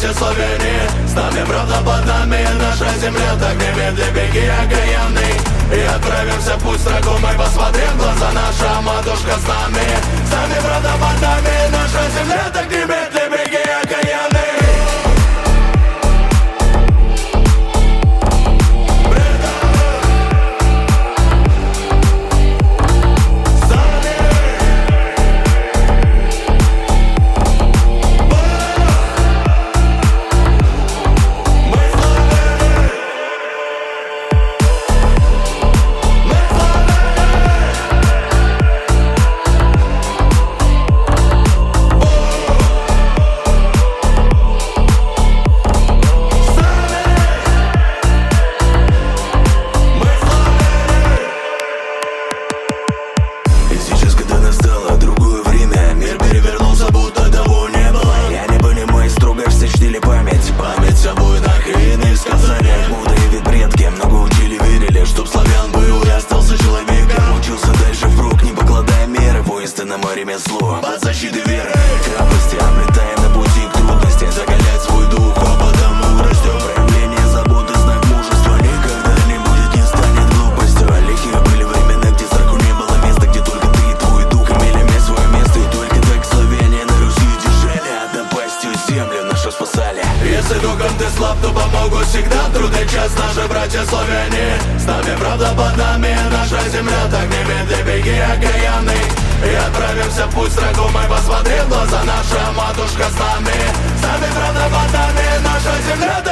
братья Словении. С нами правда под нами, наша земля. Так немедли беги, окаянный, и отправимся в путь строком. Мы посмотрим в глаза, наша матушка с нами. С нами правда под нами, наша земля. Так немедли беги, окаянный. Под защитой веры храбрости обретаем на пути к трудности. Закалять свой дух, а потому растем. Проявление заботы, знак мужества. Никогда не будет, не станет глупостью. Лихие были времена, где страху не было места, где только ты и твой дух имели место, свое место. И только так Словения на Руси держали, а напастью землю нашу спасали. Если духом ты слаб, то помогут всегда в трудный час наши братья Словении. С нами правда под нами, наша земля. Так немедли беги, окаянный, и отправимся в путь строком. Мы посмотрим в глаза, наша матушка с нами. С нами правда под нами, наша земля.